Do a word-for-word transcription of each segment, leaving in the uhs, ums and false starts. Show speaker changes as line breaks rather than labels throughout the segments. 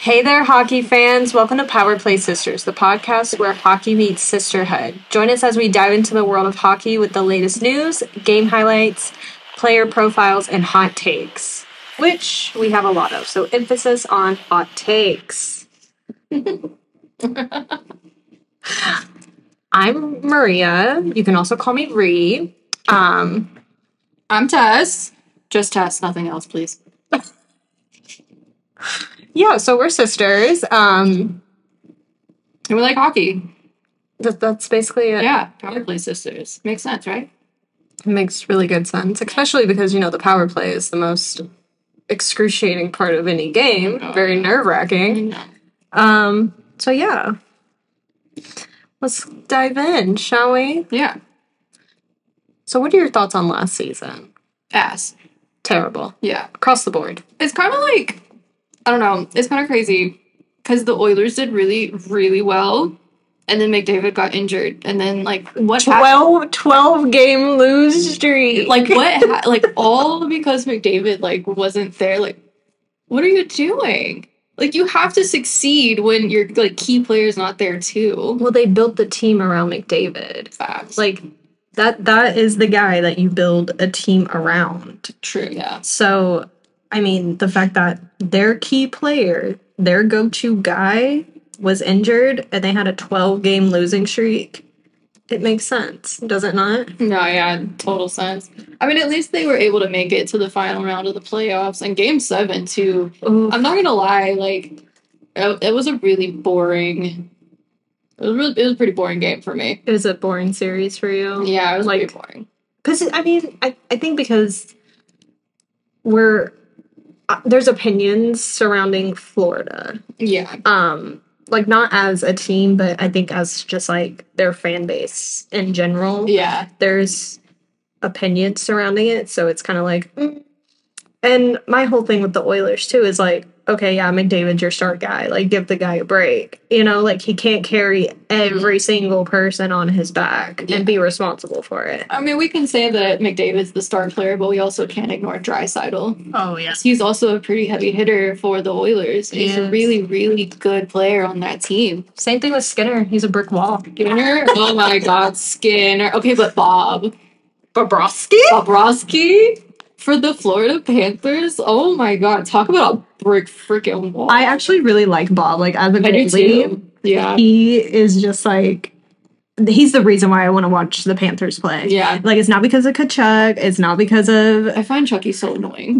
Hey there, hockey fans. Welcome to Power Play Sisters, the podcast where hockey meets sisterhood. Join us as we dive into the world of hockey with the latest news, game highlights, player profiles, and hot takes, which we have a lot of. So emphasis on hot takes. I'm Maria. You can also call me Ree. Um,
I'm Tess. Just Tess, nothing else, please.
yeah, so we're sisters. Um,
and we like hockey.
That, that's basically it.
Yeah, Power Play Sisters. Makes sense, right?
It makes really good sense, especially because, you know, the power play is the most excruciating part of any game. Oh, Very yeah. nerve-wracking. Um, so, yeah. Let's dive in, shall we?
Yeah.
So what are your thoughts on last season?
Ass.
Terrible.
Yeah.
Across the board.
It's kind of like, I don't know, it's kind of crazy because the Oilers did really, really well. And then McDavid got injured. And then, like, what
twelve, twelve game lose streak.
Like, what? Ha- like, all because McDavid, like, wasn't there. Like, what are you doing? Like, you have to succeed when your, like, key player's not there, too.
Well, they built the team around McDavid.
Facts.
Like, that that is the guy that you build a team around.
True, yeah.
So, I mean, the fact that their key player, their go-to guy, was injured and they had a twelve game losing streak, it makes sense, does it not?
No, yeah, total sense. I mean, at least they were able to make it to the final round of the playoffs and game seven too. Oof. I'm not gonna lie, like it, it was a really boring. It was really, it was a pretty boring game for me.
It was a boring series for you.
Yeah, it was
like
pretty boring.
Because I mean, I I think because we're uh, there's opinions surrounding Florida.
Yeah.
Um. Like, not as a team, but I think as just, like, their fan base in general.
Yeah.
There's opinions surrounding it, so it's kind of like... Mm. And my whole thing with the Oilers, too, is, like, okay, yeah, McDavid's your star guy. Like, give the guy a break. You know, like, he can't carry every single person on his back yeah. and be responsible for it.
I mean, we can say that McDavid's the star player, but we also can't ignore Draisaitl.
Oh, yeah.
He's also a pretty heavy hitter for the Oilers. He's yes. a really, really good player on that team.
Same thing with Skinner. He's a brick wall.
Skinner? Oh, my God, Skinner. Okay, but Bob.
Bobrovsky?
Bobrovsky? For the Florida Panthers, oh my God! Talk about a brick freaking wall.
I actually really like Bob. Like as a goalie,
yeah,
he is just like he's the reason why I want to watch the Panthers play.
Yeah,
like it's not because of Tkachuk. It's not because of.
I find Chucky so annoying.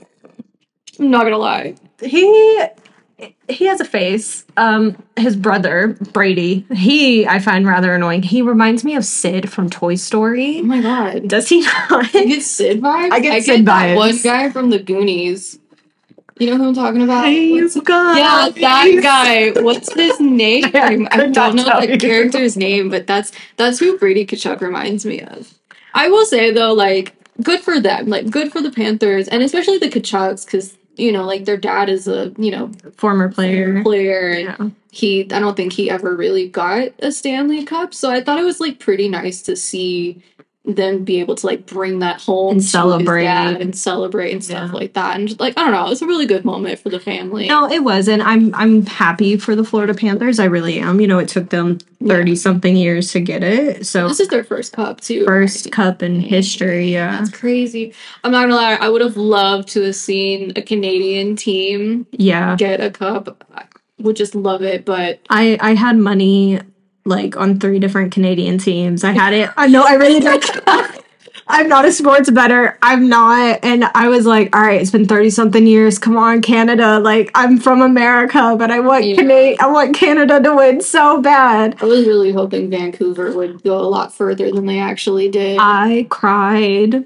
I'm not gonna lie.
He he has a face. Um, his brother Brady, he I find rather annoying. He reminds me of Sid from Toy Story.
Oh my God,
does he not?
You get Sid vibes.
I get
I
Sid
get
vibes.
That one guy from the Goonies. You know who I'm talking about?
Hey, you guys.
Yeah, that guy. What's his name? I, I don't know the character's name, but that's that's who Brady Tkachuk reminds me of. I will say though, like, good for them, like, good for the Panthers, and especially the Tkachuks, because. You know, like, their dad is a, you know...
Former player.
Player. And
yeah.
he... I don't think he ever really got a Stanley Cup. So I thought it was, like, pretty nice to see them be able to, like, bring that home.
And celebrate.
And celebrate and stuff yeah. like that. And, just, like, I don't know. It was a really good moment for the family.
No, it was. And I'm I'm happy for the Florida Panthers. I really am. You know, it took them thirty-something yeah. years to get it. So
this is their first cup, too.
First cup in history, yeah.
That's crazy. I'm not gonna lie. I would have loved to have seen a Canadian team
yeah.
get a cup. I would just love it, but...
I, I had money... like on three different Canadian teams. I had it. I know I really like I'm not a sports bettor. I'm not. And I was like, all right, it's been thirty something years. Come on, Canada. Like, I'm from America, but I want yeah. Cana- I want Canada to win so bad.
I was really hoping Vancouver would go a lot further than they actually did.
I cried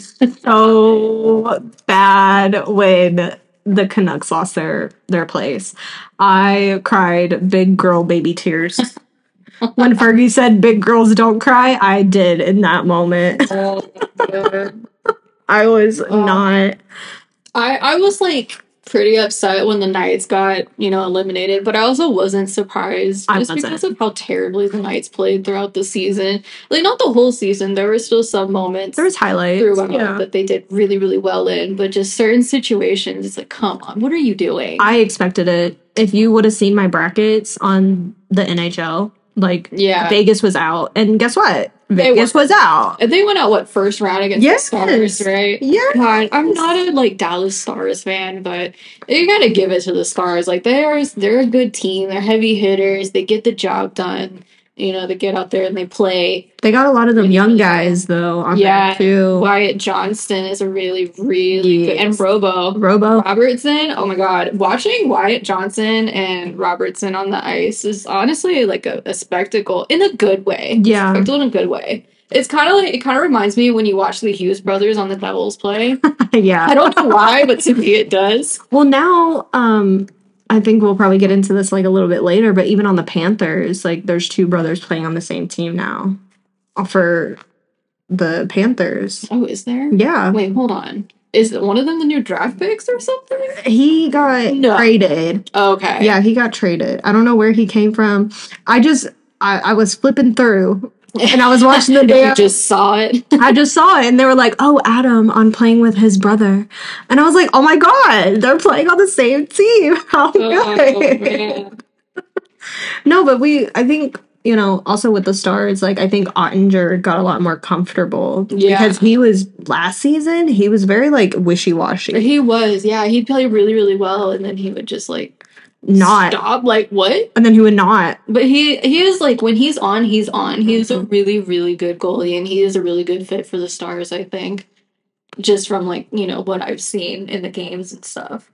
so bad when the Canucks lost their, their place. I cried big girl baby tears. When Fergie said big girls don't cry, I did in that moment.
Oh, God.
I was oh. not.
I, I was like pretty upset when the Knights got, you know, eliminated, but I also wasn't surprised
I
just
wasn't.
because of how terribly the Knights played throughout the season. Like, not the whole season. There were still some moments.
There was highlights
throughout
yeah.
that they did really, really well in, but just certain situations, it's like, come on, what are you doing?
I expected it if you would have seen my brackets on the N H L, like
Yeah.
Vegas was out, and guess what?
They
Vegas
were-
was out.
And they went out what first round against
Yes.
the Stars, right?
Yes.
God, I'm not a like Dallas Stars fan, but you gotta give it to the Stars. Like they're they're a good team. They're heavy hitters. They get the job done. You know, they get out there and they play.
They got a lot of them
Really,
young
really
guys though on
Yeah,
there too.
Wyatt Johnston is a really, really good, and
Yes.
Robo.
Robo.
Robertson, oh my god, watching Wyatt Johnson and Robertson on the ice is honestly like a, a spectacle in a good way.
Yeah.
Spectacle in a good way. It's kind of like it kind of reminds me when you watch the Hughes brothers on the Devils play.
Yeah.
I don't know why, but to me it does.
Well, now, um, I think we'll probably get into this like a little bit later, but even on the Panthers, like there's two brothers playing on the same team now for the Panthers.
Oh, is there?
Yeah.
Wait, hold on. Is one of them the new draft picks or something?
He got
No.
traded.
Okay.
Yeah, he got traded. I don't know where he came from. I just, I, I was flipping through and I was watching the
You
damn.
just saw it.
I just saw it and they were like, oh, Adam on playing with his brother. And I was like, oh my God, they're playing on the same team. How
Oh,
good.
man.
No, but we, I think, you know, also with the Stars, like, I think Ottinger got a lot more comfortable.
Yeah.
Because he was, last season, he was very, like, wishy washy.
He was, yeah. He'd play really, really well, and then he would just like
Not.
stop. Like what?
And then he would not.
But he he is like when he's on, he's on. He's
Mm-hmm.
a really, really good goalie, and he is a really good fit for the Stars. I think, just from like you know what I've seen in the games and stuff.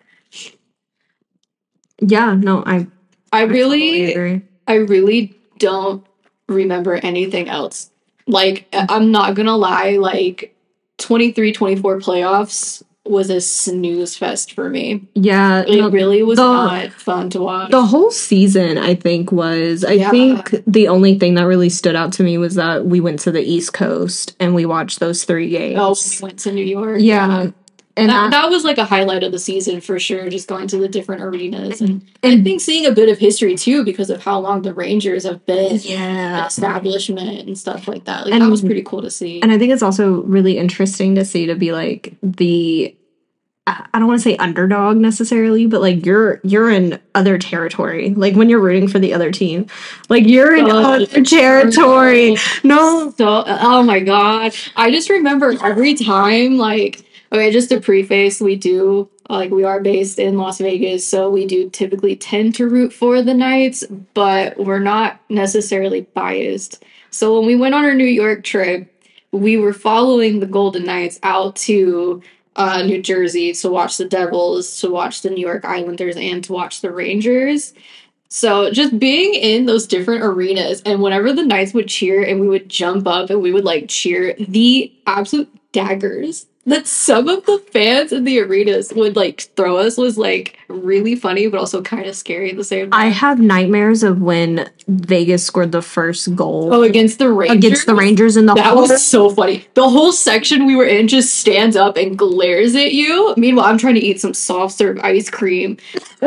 Yeah, no, I,
I
I totally
really,
agree.
I really don't remember anything else. Like I- I'm not gonna lie, like twenty-three twenty-four playoffs was a snooze fest for me.
Yeah.
It
no,
really was
the-
not fun to watch.
The whole season, I think, was. I
Yeah.
think the only thing that really stood out to me was that we went to the East Coast and we watched those three games.
Oh, we went to New York.
yeah. And
that,
that,
that was like a highlight of the season for sure, just going to the different arenas. And I
and
think seeing a bit of history too, because of how long the Rangers have been an
yeah.
establishment and stuff like that. Like
And-
that was pretty cool to see.
And I think it's also really interesting to see to be like the I I don't want to say underdog necessarily, but like you're you're in other territory. Like when you're rooting for the other team, like you're in
Oh,
other territory. No,
So, oh my god. I just remember every time, like, okay, just to preface, we do, like, we are based in Las Vegas, so we do typically tend to root for the Knights, but we're not necessarily biased. So when we went on our New York trip, we were following the Golden Knights out to uh, New Jersey to watch the Devils, to watch the New York Islanders, and to watch the Rangers. So just being in those different arenas, and whenever the Knights would cheer and we would jump up and we would like cheer, the absolute daggers that some of the fans in the arenas would like throw us was like really funny, but also kind of scary at the same time.
I have nightmares of when Vegas scored the first goal
Oh, against the Rangers.
against the Rangers in the
That
whole.
was so funny. The whole section we were in just stands up and glares at you. Meanwhile, I'm trying to eat some soft serve ice cream.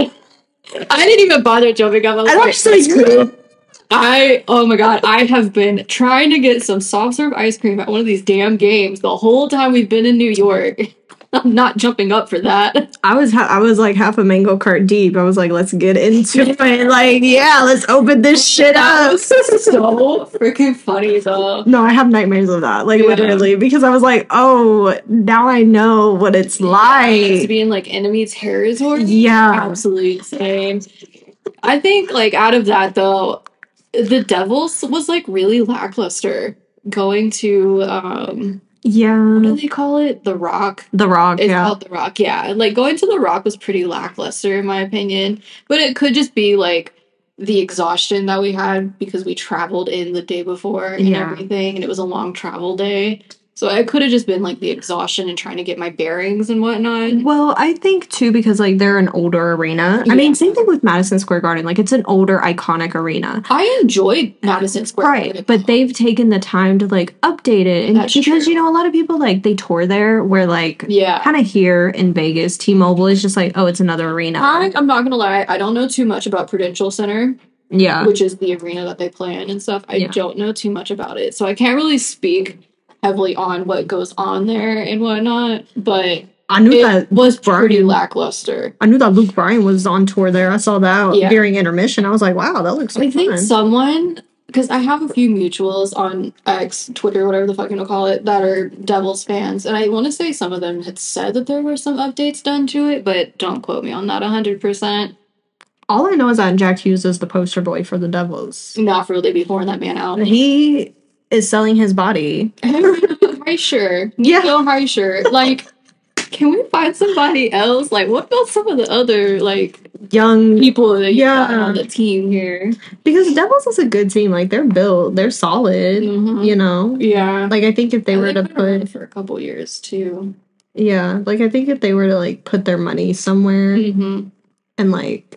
I didn't even bother jumping up. I was
I
like,
don't say you.
I, oh my god, I have been trying to get some soft serve ice cream at one of these damn games the whole time we've been in New York. I'm not jumping up for that.
I was ha- I was like half a mango cart deep. I was like, let's get into it. Like, yeah, let's open this shit
That
up.
was so freaking funny though.
No, I have nightmares of that. Like
Yeah.
literally, because I was like, oh, now I know what it's
To
like.
be in like enemy territory.
Yeah.
Absolutely insane. I think like out of that though, the Devils was like really lackluster. Going to um what do
Yeah.
they call it? The Rock.
The Rock,
It's
yeah.
called The Rock, yeah. Like going to The Rock was pretty lackluster in my opinion. But it could just be like the exhaustion that we had because we traveled in the day before and
Yeah.
everything, and it was a long travel day. So it could have just been like the exhaustion and trying to get my bearings and whatnot.
Well, I think too because like they're an older arena. I
Yeah.
mean, same thing with Madison Square Garden. Like it's an older, iconic arena.
I enjoyed Madison Square
Right,
Garden.
but they've taken the time to like update it, and
That's
because
true.
you know a lot of people like they tour there, where like
Yeah.
kind of here in Vegas, T-Mobile is just like, oh, it's another arena.
I, I'm not gonna lie, I don't know too much about Prudential Center,
Yeah,
which is the arena that they play in and stuff. I
Yeah.
don't know too much about it, so I can't really speak heavily on what goes on there and whatnot. But
I knew
it
that
was pretty
Brian-
lackluster.
I knew that Luke Bryan was on tour there. I saw that
Yeah.
during intermission. I was like, wow, that looks so
I think
fun.
someone, because I have a few mutuals on X, Twitter, whatever the fuck you want to call it, that are Devils fans, and I want to say some of them had said that there were some updates done to it, but don't quote me on that one hundred percent.
All I know is that Jack Hughes is the poster boy for the Devils.
Not for really be pouring that man out.
He is selling his body.
Highsure.
Yeah.
Nico Highsure. Like, can we find somebody else? Like, what about some of the other, like,
Young
people that you
Yeah.
got on the team here?
because Devils is a good team. Like they're built, they're solid.
Mhm.
You know,
Yeah.
like I think if they
I
were
think
to
they've been around
put,
for a couple years, too.
yeah, like I think if they were to like put their money somewhere
Mm-hmm.
and like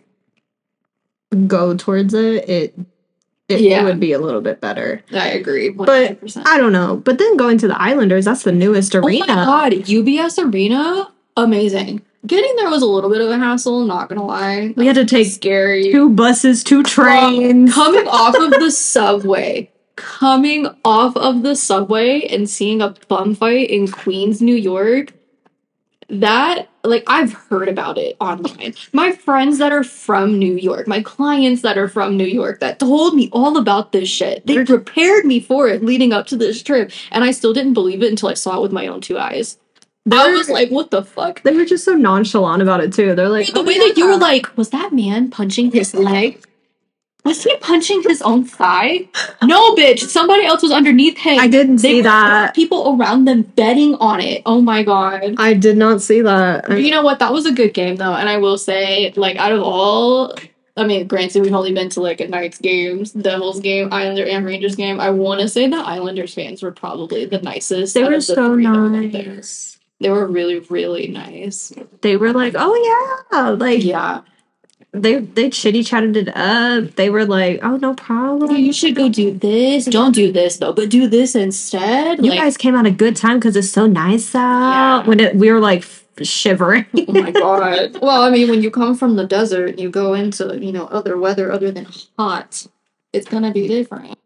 go towards it, it it,
Yeah.
it would be a little bit better.
I agree. one hundred percent.
I don't know. But then going to the Islanders, that's the newest
Oh my
arena.
god, U B S Arena? Amazing. Getting there was a little bit of a hassle, not gonna lie.
We had to take
Scary.
two buses, two trains.
Coming off of the subway, coming off of the subway and seeing a bum fight in Queens, New York, that, like, I've heard about it online. My friends that are from New York, my clients that are from New York, that told me all about this shit. They prepared me for it leading up to this trip, and I still didn't believe it until I saw it with my own two eyes. I
They're-
was like, what the fuck?
They were just so nonchalant about it too. They're like,
The
"Oh,
way that you
yeah."
were like, was that man punching his leg? Was he punching his own thigh? No, bitch. Somebody else was underneath him.
I didn't
They
see
were-
that.
People around them betting on it. Oh my god.
I did not see that.
But you know what? That was a good game though, and I will say, like, out of all, I mean, granted, we've only been to like a Knights games, Devils game, Islander and Rangers game. I want to say the Islanders fans were probably the nicest.
They
out
were
of the
so
three that were there.
nice.
They were really, really nice.
They were like, oh yeah, like
Yeah.
they they chitty chatted it up. They were like, oh no problem.
You should go do this. Don't do this though, but do this instead.
You
Like,
guys came out a good time because it's so nice out.
Yeah.
When it, we were like f- shivering.
oh my god. Well, I mean, when you come from the desert, you go into, you know, other weather other than hot. It's gonna be different.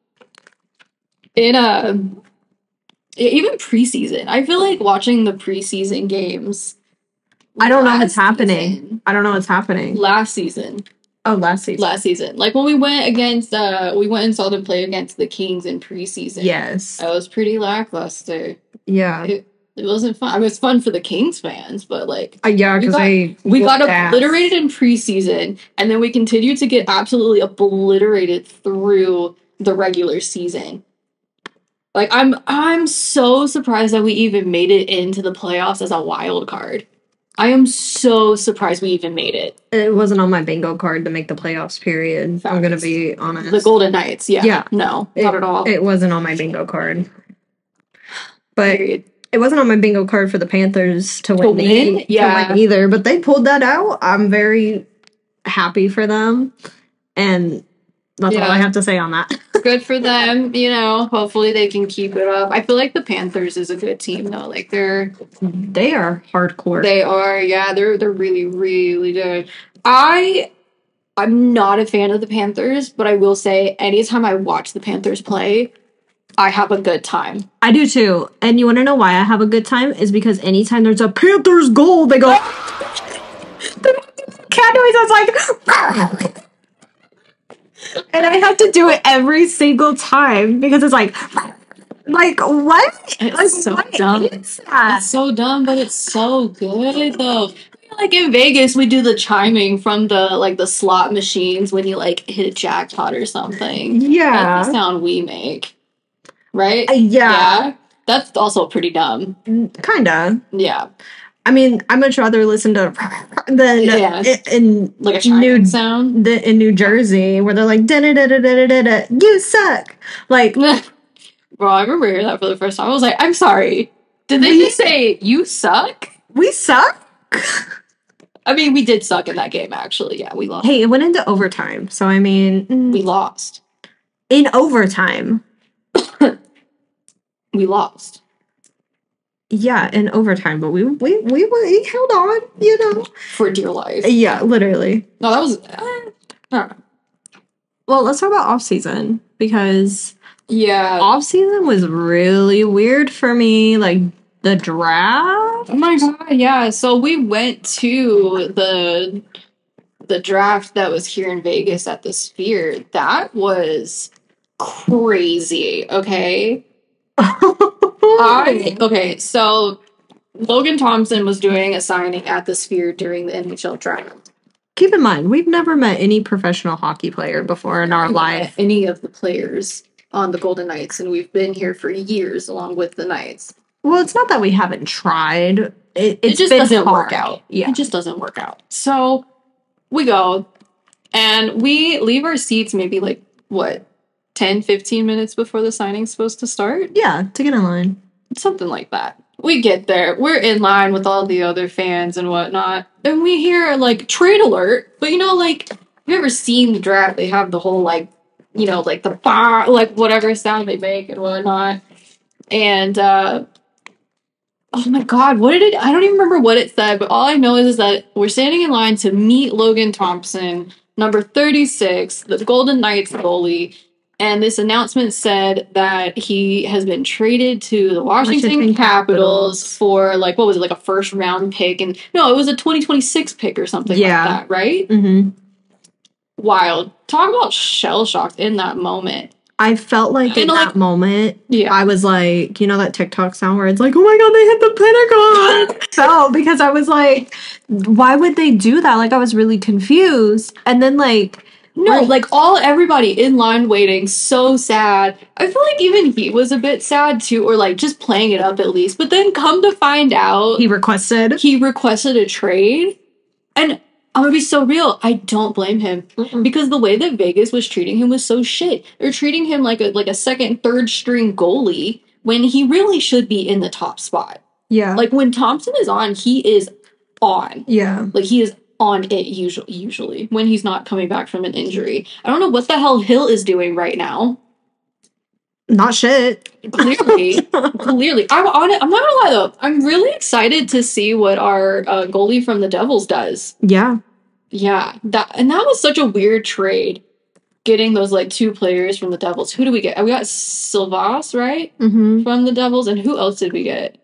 In um, even preseason, I feel like watching the preseason games.
I don't know what's
last
happening.
season-
I don't know what's happening.
Last season,
Oh, last season.
last season, like when we went against, uh, we went and saw them play against the Kings in preseason.
Yes.
That was pretty lackluster.
Yeah.
It, it wasn't fun. I mean, it was fun for the Kings fans, but like
Uh, yeah,
we
because
got-
they
we got
whooped ass.
obliterated in preseason, and then we continued to get absolutely obliterated through the regular season. Like I'm, I'm so surprised that we even made it into the playoffs as a wild card. I am so surprised we even made it.
It wasn't on my bingo card to make the playoffs. Period. I'm gonna
Facts.
be honest.
The Golden Knights, yeah,
Yeah.
no,
It-
not at all.
It wasn't on my bingo card. But
Period.
it wasn't on my bingo card for the Panthers to,
To
win,
win?
e-
Yeah.
to win either. But they pulled that out. I'm very happy for them, and that's
Yeah.
all I have to say on that.
Good for them, you know. Hopefully they can keep it up. I feel like the Panthers is a good team though. Like they're
They are hardcore.
They are, yeah, they're they're really, really good. I I'm not a fan of the Panthers, but I will say anytime I watch the Panthers play, I have a good time.
I do too. And you want to know why I have a good time? Is because anytime there's a Panthers goal, they go. The cat noise. I was like. And I have to do it every single time because it's like, like what?
It's
like,
so
what
dumb.
is that?
It's so dumb, but it's so good though. Like in Vegas, we do the chiming from the like the slot machines when you like hit a jackpot or something. That's
Yeah.
the sound we make. Right?
Uh, yeah.
That's also pretty dumb.
Kinda.
Yeah.
I mean, I much rather listen to than
Yeah.
in, in
Like a chiming
New
sound.
the, in New Jersey where they're like da da da da da da da. You suck. Like
Bro, I remember hearing that for the first time. I was like, I'm sorry. Did they
We-
just say, you suck?
we suck.
I mean, we did suck in that game, actually. Yeah, we lost.
Hey, it went into overtime. So I mean, mm,
We lost.
in overtime.
We lost.
Yeah, in overtime, but we we we, we held on, you know.
For dear life.
Yeah, literally.
No, that was... Uh, I don't know.
Well, let's talk about off season because
Yeah.
off season was really weird for me. Like the draft.
Oh my god, yeah. So we went to the the draft that was here in Vegas at the Sphere. That was crazy, okay? I okay, so Logan Thompson was doing a signing at the Sphere during the N H L draft.
Keep in mind, we've never met any professional hockey player before in our life.
Any of the players on the Golden Knights, and we've been here for years along with the Knights.
Well, it's not that we haven't tried. It,
It just doesn't
hard.
work out.
Yeah.
It just doesn't work out. So we go and we leave our seats maybe like, what, ten, fifteen minutes before the signing's supposed to start?
Yeah, to get in line.
Something like that. We get there. We're in line with all the other fans and whatnot. And we hear, like, trade alert. But, you know, like, have you ever seen the draft? They have the whole, like, you know, like, the bar, like, whatever sound they make and whatnot. And, uh, oh my god, what did it, I don't even remember what it said, but all I know is, is that we're standing in line to meet Logan Thompson, number thirty-six, the Golden Knights goalie. And this announcement said that he has been traded to the Washington,
Washington
Capitals,
Capitals
for, like, what was it, like a first round pick? And no, it was a twenty twenty-six pick or something
Yeah.
like that, right?
Mm-hmm.
Wild. Talk about shell shocked in that moment.
I felt like in
And,
that
like-
moment,
Yeah.
I was like, you know that TikTok sound where it's like, oh my god, they hit the Pentagon. So, because I was like, why would they do that? Like, I was really confused. And then, like,
No,
Right.
like all everybody in line waiting, so sad. I feel like even he was a bit sad too, or like just playing it up at least. But then come to find out,
he requested.
he requested a trade. And I'm gonna be so real, I don't blame him.
Mm-mm.
Because the way that Vegas was treating him was so shit. They're treating him like a like a second, third string goalie when he really should be in the top spot.
Yeah.
Like when Thompson is on, he is on.
yeah.
Like he is on it usually usually when he's not coming back from an injury. I don't know what the hell Hill is doing right now.
Not shit.
Clearly, clearly. I'm on it. I'm not gonna lie though. I'm really excited to see what our uh, goalie from the Devils does.
Yeah.
Yeah, that and that was such a weird trade. Getting those like two players from the Devils. Who do we get? We got Silvas, right,
Mm-hmm.
from the Devils, and who else did we get?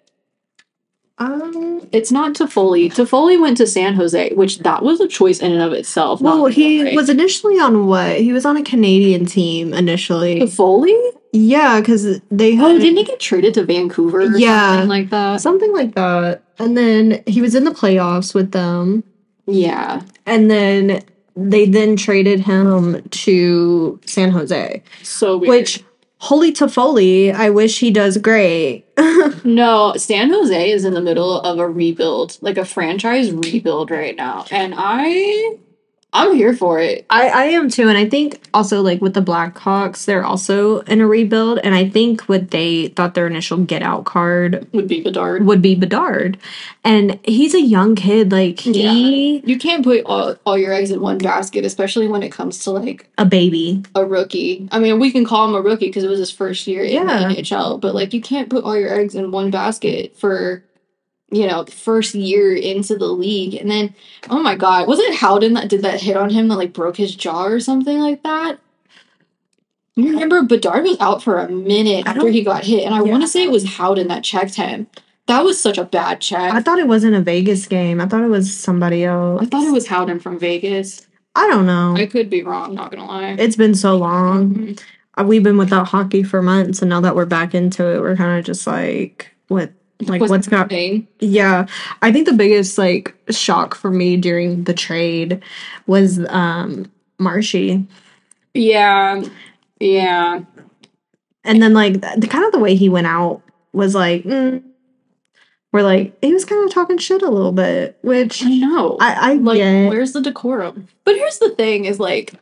Um,
It's not Toffoli. Toffoli went to San Jose, which that was a choice in and of itself. not
well,
gonna
he
lie.
was initially on what? He was on a Canadian team initially.
Toffoli.
Yeah, because they
Oh,
had
didn't he get traded to Vancouver? Or
Yeah.
something like that.
something like that. And then he was in the playoffs with them.
Yeah,
And then they then traded him to San Jose.
so weird.
Which, holy Toffoli, I wish he does great.
No, San Jose is in the middle of a rebuild, like a franchise rebuild right now, and I, I'm here for it.
I, I am too, and I think also like with the Blackhawks, they're also in a rebuild, and I think what they thought their initial get out card
Would be Bedard.
would be Bedard, and he's a young kid, like he
You can't put all, all your eggs in one basket, especially when it comes to like
a baby.
a rookie. I mean, we can call him a rookie because it was his first year in the
Yeah.
N H L, but like you can't put all your eggs in one basket for, you know, the first year into the league. And then, oh my God, was it Howden that did that hit on him that like broke his jaw or something like that? You remember Bedard was out for a minute
I
after
don't-
he got hit, and I
Yeah.
want to say it was Howden that checked him. That was such a bad check.
I thought it wasn't a Vegas game. I thought it was somebody else.
I thought it was Howden from Vegas.
I don't know.
I could be wrong, not gonna lie.
It's been so long.
Mhm.
Uh, We've been without hockey for months, and now that we're back into it, we're kind of just like, what? Like,
Was
what's got?
happening?
Yeah, I think the biggest like shock for me during the trade was um Marshy,
Yeah, yeah.
and then like the, the kind of the way he went out was like, mm, we're like he was kind of talking shit a little bit, which
I know.
I I
like,
get.
where's the decorum? But here's the thing: is like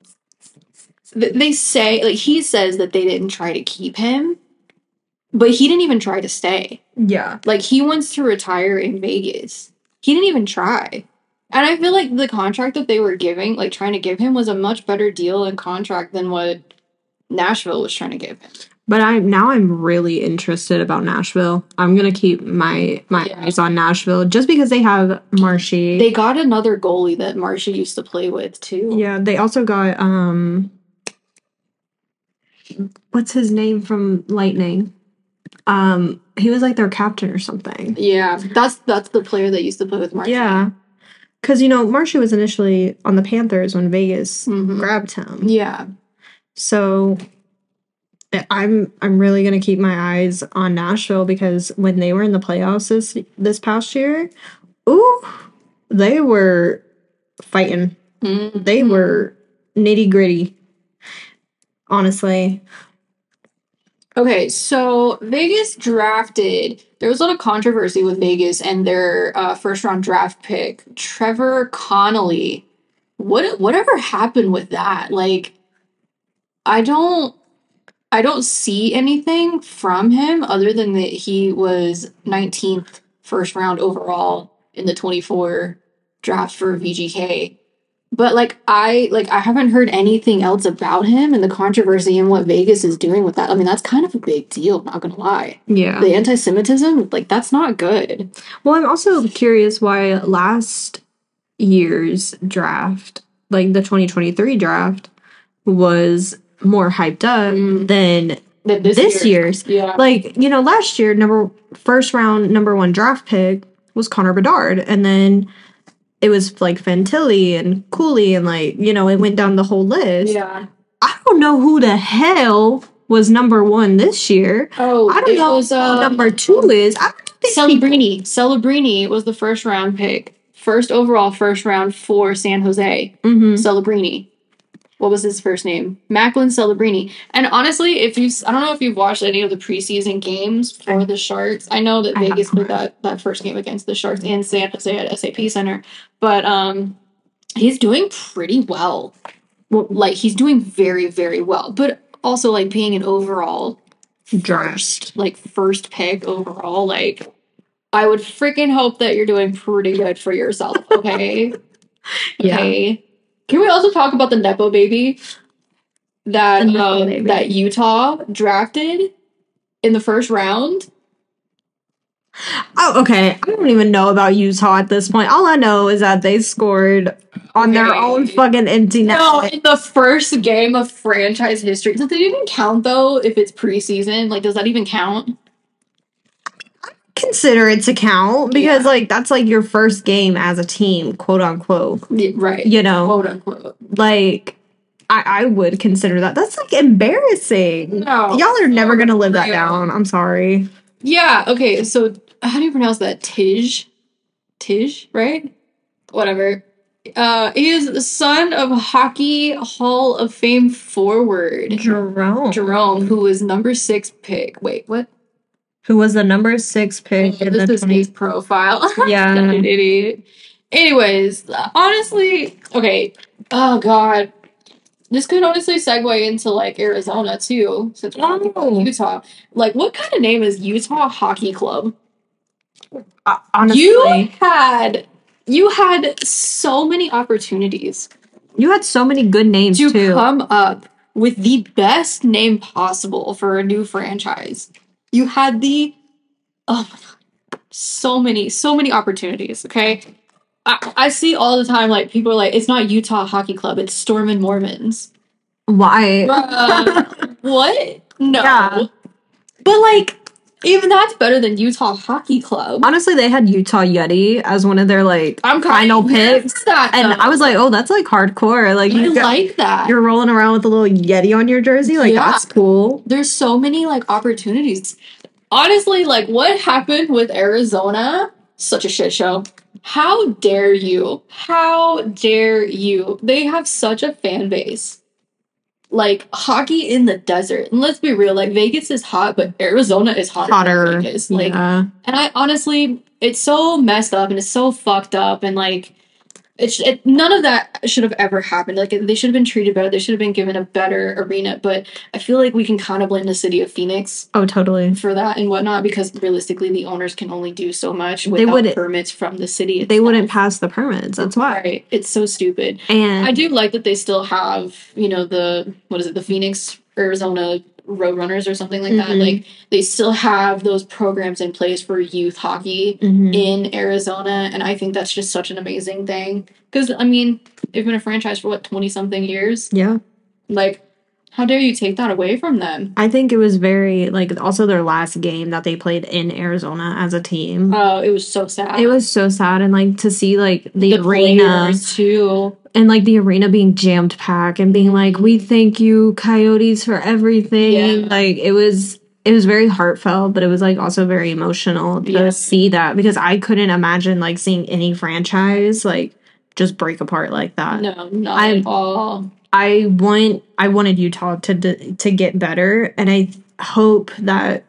th- they say, like he says that they didn't try to keep him, but he didn't even try to stay.
Yeah,
Like he wants to retire in Vegas. He didn't even try. And I feel like the contract that they were giving, like trying to give him, was a much better deal and contract than what Nashville was trying to give him.
but I now I'm really interested about Nashville. I'm gonna keep my my
Yeah.
eyes on Nashville just because they have Marshy.
They got another goalie that Marcia used to play with too.
Yeah, they also got um what's his name from Lightning? Um, he was like their captain or something.
Yeah, that's that's the player that used to play with Marshy.
Yeah. Because, you know, Marshy was initially on the Panthers when Vegas
Mhm.
grabbed him.
Yeah.
So I'm I'm really gonna keep my eyes on Nashville because when they were in the playoffs this this past year, ooh, they were fighting.
Mhm.
They were nitty gritty. Honestly.
Okay, so Vegas drafted. There was a lot of controversy with Vegas and their uh, first round draft pick, Trevor Connolly. What whatever happened with that? Like, I don't, I don't see anything from him other than that he was nineteenth first round overall in the twenty-four draft for V G K. But like I like I haven't heard anything else about him and the controversy and what Vegas is doing with that. I mean, that's kind of a big deal, not gonna lie.
Yeah.
The anti-Semitism, like that's not good.
Well, I'm also curious why last year's draft, like the twenty twenty-three draft, was more hyped up
Mm.
than
That this,
this
year-
year's.
Yeah.
Like, you know, last year, number first round number one draft pick was Connor Bedard, and then it was like Fantilli and Cooley, and like, you know, it went down the whole list.
Yeah.
I don't know who the hell was number one this year.
Oh,
I don't
it
know
was
who
uh,
number two is. I don't think
Celebrini. Celebrini was the first round pick, first overall first round for San Jose.
Mm-hmm.
Celebrini. What was his first name? Macklin Celebrini. And honestly, if you, I don't know if you've watched any of the preseason games for the Sharks. I know that
I
Vegas
haven't.
played that that first game against the Sharks in San Jose at S A P Center, but um, he's doing pretty well. Well, like he's doing very very well, but also like being an overall
Draft.
like first pick overall, like I would freaking hope that you're doing pretty good for yourself. Okay.
Yeah.
Okay. Can we also talk about the Nepo baby that
The Nepo
um,
baby.
that Utah drafted in the first round?
Oh, okay. I don't even know about Utah at this point. All I know is that they scored on their
Okay.
own fucking empty net.
No, in the first game of franchise history. Does it even count though if it's preseason? Like, does that even count?
Consider it to count because,
Yeah.
like, that's like your first game as a team, quote unquote.
Yeah, right.
You know,
Quote unquote.
like, I, I would consider that. That's like embarrassing.
No.
Y'all are never gonna live that
Real.
down. I'm sorry.
Yeah, okay, so how do you pronounce that? Tij? Tij, right? Whatever. Uh, he is the son of Hockey Hall of Fame forward
Jerome,
Jerome, who was number six pick. Wait, what?
who was the number six pick
Oh,
in
this
the
is
twenty.
his profile.
Yeah.
Such an idiot. Anyways, honestly, okay. Oh god, this could honestly segue into like Arizona too, since we're talking about
Oh.
Utah. Like, what kind of name is Utah Hockey Club?
Uh, honestly,
You had you had so many opportunities
you had so many good names
to
too.
come up with the best name possible for a new franchise. You had the oh my god, so many, so many opportunities. Okay, I, I see all the time like people are like, it's not Utah Hockey Club, it's Storm and Mormons.
Why?
Bruh, what? No,
Yeah.
but like even that's better than Utah Hockey Club.
Honestly, they had Utah Yeti as one of their like
I'm
final
kinda
picks,
for that,
and
though.
I was like, "Oh, that's like hardcore." Like
I
you got,
like that.
you're rolling around with a little Yeti on your jersey. Like
Yeah.
that's cool.
There's so many like opportunities. Honestly, like what happened with Arizona? Such a shit show. How dare you? How dare you? They have such a fan base. Like hockey in the desert. And let's be real, like Vegas is hot, but Arizona is hotter,
Hotter.
than Vegas. Like
Yeah.
and I honestly, it's so messed up and it's so fucked up and like it's it, none of that should have ever happened. Like they should have been treated better. They should have been given a better arena. But I feel like we can kind of blame the city of Phoenix
Oh, totally.
for that and whatnot because realistically, the owners can only do so much
They
without
wouldn't-
permits from the city.
They
itself.
wouldn't pass the permits. That's why.
Right? It's so stupid.
And
I do like that they still have, you know, the what is it, the Phoenix, Arizona Roadrunners or something like that.
Mhm.
Like they still have those programs in place for youth hockey
Mhm.
in Arizona, and I think that's just such an amazing thing. Because I mean, they've been a franchise for what twenty something years.
yeah,
Like, How dare you take that away from them?
I think it was very, like, also their last game that they played in Arizona as a team.
Oh, it was so sad.
It was so sad. And, like, to see, like, the,
the
arena.
too.
And, like, the arena being jammed packed and being like, we thank you, Coyotes, for everything.
Yeah.
Like, it was... It was very heartfelt, but it was like also very emotional to
Yeah.
see that, because I couldn't imagine like seeing any franchise like just break apart like that.
No, not
I,
at all.
I want I wanted Utah to to get better, and I hope that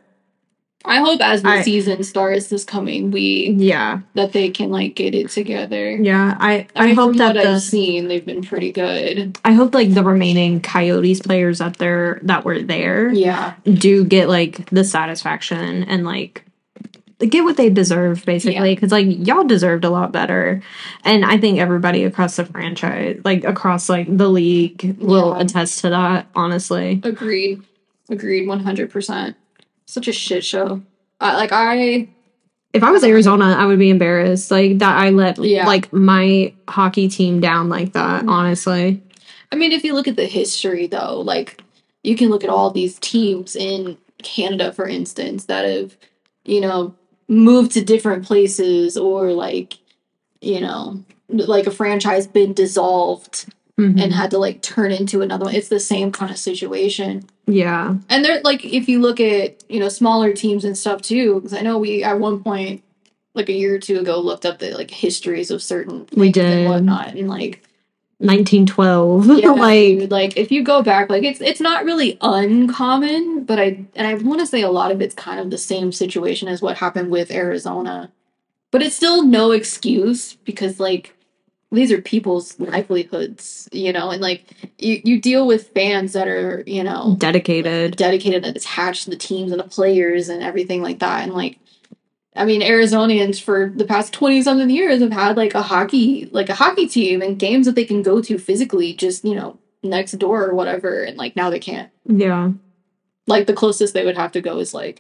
I hope as the
I,
season starts this coming week,
yeah,
that they can like get it together.
Yeah, I I,
I mean,
hope
from
that
what
the,
I've seen, they've been pretty good.
I hope like the remaining Coyotes players that they're that were there,
yeah,
do get like the satisfaction and like get what they deserve, basically, because yeah. like y'all deserved a lot better, and I think everybody across the franchise, like across like the league, will yeah. attest to that. Honestly,
agreed, agreed, one hundred percent. Such a shit show. Uh, like I,
if I was Arizona, I would be embarrassed. Like that, I let
yeah.
like my hockey team down like that. Mm-hmm. Honestly,
I mean, if you look at the history, though, like you can look at all these teams in Canada, for instance, that have, you know, moved to different places, or like, you know, like a franchise been dissolved mm-hmm. and had to like turn into another one. It's the same kind of situation.
Yeah.
And they're like, if you look at, you know, smaller teams and stuff too, because I know we at one point, like a year or two ago, looked up the like histories of certain things
we did.
and whatnot, and like
nineteen twelve.
Yeah,
like,
dude, like if you go back, like it's it's not really uncommon, but I and I want to say a lot of it's kind of the same situation as what happened with Arizona, but it's still no excuse, because like these are people's livelihoods, you know, and like you, you deal with fans that are, you know,
dedicated,
dedicated and attached to the teams and the players and everything like that. And like, I mean, Arizonians for the past twenty something years have had like a hockey, like a hockey team and games that they can go to physically, just, you know, next door or whatever. And like now they can't.
Yeah.
Like the closest they would have to go is like,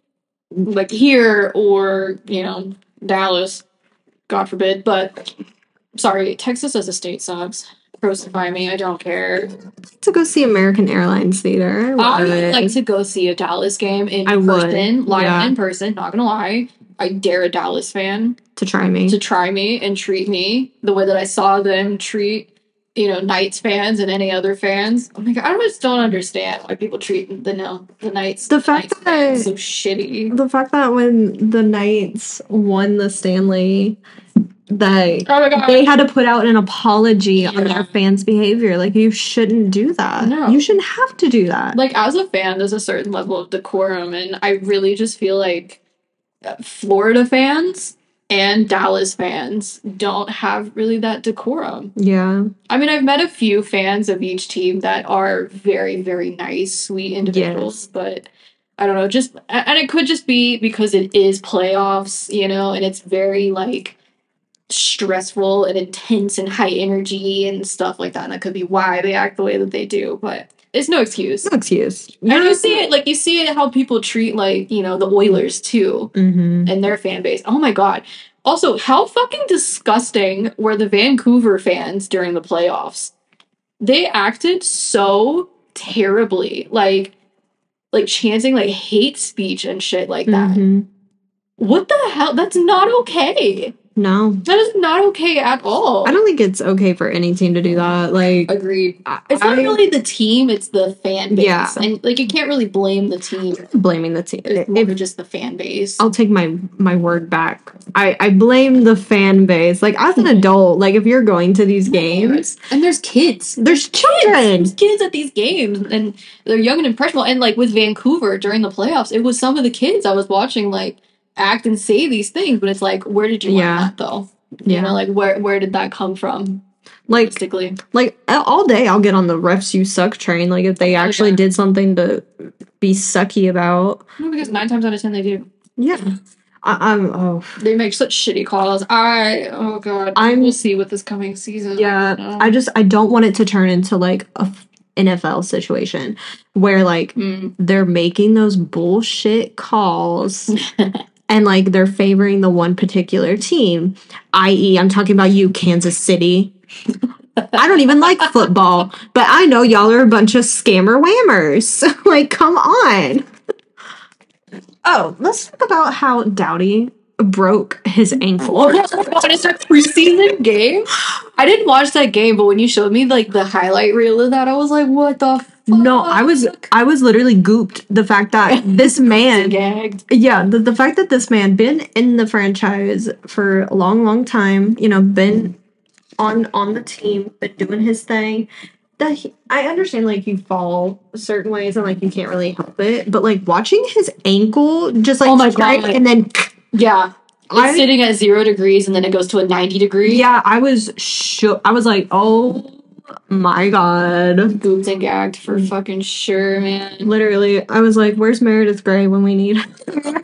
like here or, you know, Dallas, God forbid. But sorry, Texas as a state sucks. Crucify me, I don't care.
To go see American Airlines Theater.
I would like to go see a Dallas game in
I
person,
would.
live
yeah.
in person, not gonna lie. I dare a Dallas fan
to try me.
To try me and treat me the way that I saw them treat, you know, Knights fans and any other fans. Oh my god, I just don't understand why people treat the no the Knights
the fact
Knights
that
so shitty.
The fact that when the Knights won the Stanley, that
oh my god.
they had to put out an apology yeah. on their fans' behavior. Like, you shouldn't do that.
No.
You shouldn't have to do that.
Like, as a fan, there's a certain level of decorum, and I really just feel like Florida fans and Dallas fans don't have really that decorum.
Yeah.
I mean, I've met a few fans of each team that are very, very nice, sweet individuals, yes. but I don't know, just, and it could just be because it is playoffs, you know, and it's very, like, stressful and intense and high energy and stuff like that, and that could be why they act the way that they do, but it's no excuse.
No excuse.
And you see it, like, you see it how people treat, like, you know, the Oilers, too,
mm-hmm.
and their fan base. Oh, my God. Also, how fucking disgusting were the Vancouver fans during the playoffs? They acted so terribly, like, like chanting, like, hate speech and shit like that.
Mm-hmm.
What the hell? That's not okay.
No.
That is not okay at all.
I don't think it's okay for any team to do that. Like,
agreed.
I,
it's not
I,
really the team, it's the fan base.
Yeah.
And, like, you can't really blame the team.
Blaming the team.
It's more just the fan base.
I'll take my, my word back. I, I blame the fan base. Like, as an adult, like, if you're going to these games...
And there's kids.
There's children.
There's kids at these games. And they're young and impressionable. And, like, with Vancouver during the playoffs, it was some of the kids I was watching, like, act and say these things. But it's like, where did you
yeah.
learn that, though?
Yeah.
You know, like, where where did that come from?
Like,
realistically?
Like, all day I'll get on the refs you suck train. Like, if they actually okay. did something to be sucky about.
No, because nine times out of ten they do.
Yeah. I, I'm, oh.
They make such shitty calls. I, oh god.
I'm,
we'll see with this coming season.
Yeah. I, I just, I don't want it to turn into, like, a N F L situation where, like,
mm.
they're making those bullshit calls. And, like, they're favoring the one particular team, that is, I'm talking about you, Kansas City. I don't even like football, but I know y'all are a bunch of scammer whammers. Like, come on. Oh, let's talk about how Dowdy broke his ankle.
Oh my god, it's a preseason game? I didn't watch that game, but when you showed me like the highlight reel of that, I was like, what the fuck?
No, I was I was literally gooped the fact that this man
gagged.
Yeah, the, the fact that this man been in the franchise for a long, long time, you know, been on on the team, been doing his thing. That he, I understand, like, you fall certain ways and like you can't really help it, but like watching his ankle just like
Oh my
strike
God.
and then
Yeah. It's
I-
sitting at zero degrees and then it goes to a ninety degree.
yeah, I was shook. I was like, oh my god.
Gooped and gagged for fucking sure, man.
Literally, I was like, where's Meredith Grey when we need her?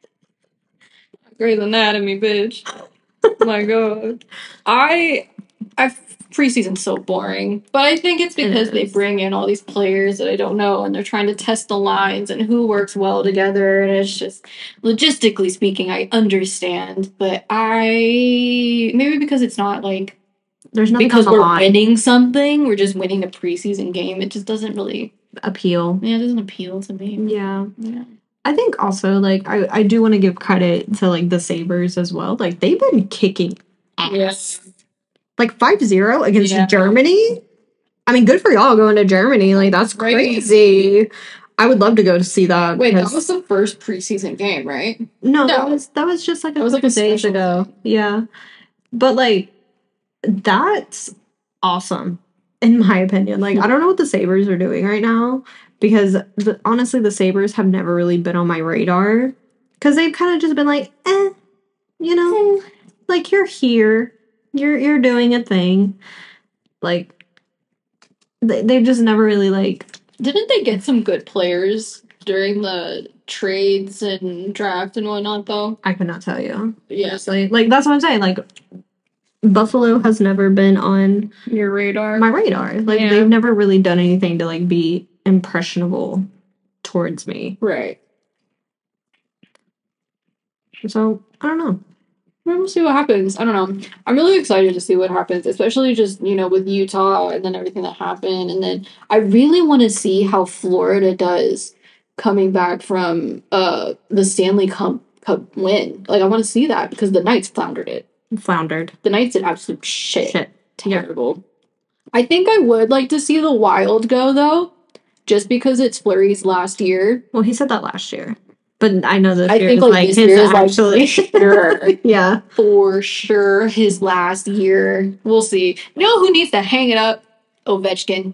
Grey's Anatomy, bitch. Oh my god. I I preseason's so boring. But I think it's because
It
they
is.
bring in all these players that I don't know and they're trying to test the lines and who works well together, and it's just logistically speaking, I understand. But I maybe because it's not like
There's nothing
because
on the
we're
line.
winning something, we're just winning a preseason game. It just doesn't really
Appeal.
yeah, it doesn't appeal to me.
Yeah.
Yeah.
I think also like I, I do want to give credit to like the Sabres as well. Like they've been kicking ass.
Yes.
Like five zero against
Yeah.
Germany. I mean, good for y'all going to Germany. Like that's
Right.
crazy. I would love to go to see that.
Wait, that
because-
was the first preseason game, right?
no, that
no.
was that was just like a
That was, like,
couple
a
days
special
ago. Yeah. But like that's awesome in my opinion. Like I don't know what the Sabres are doing right now because the, honestly the Sabres have never really been on my radar because they've kind of just been like, eh, you know, like you're here, you're you're doing a thing. Like they, they've just never really like
Didn't they get some good players during the trades and draft and whatnot, though?
I could not tell you.
Yes.
Honestly. Like that's what I'm saying. Like Buffalo has never been on
Your radar.
my radar. Like
Yeah.
they've never really done anything to like be impressionable towards me.
Right.
So I don't know.
We'll see what happens. I don't know. I'm really excited to see what happens, especially just, you know, with Utah and then everything that happened. And then I really want to see how Florida does coming back from uh the Stanley Cup, Cup win. Like, I want to see that because the Knights floundered it.
Floundered.
The Knights did absolute shit.
Shit. Yeah.
Terrible. I think I would like to see the Wild go, though, just because it's Fleury's last year.
Well, he said that last year. But I know this
I
year
think
is
like,
like
this
his
year is like
actually.
sure.
Yeah.
For sure, his last year. We'll see. You know who needs to hang it up? Ovechkin.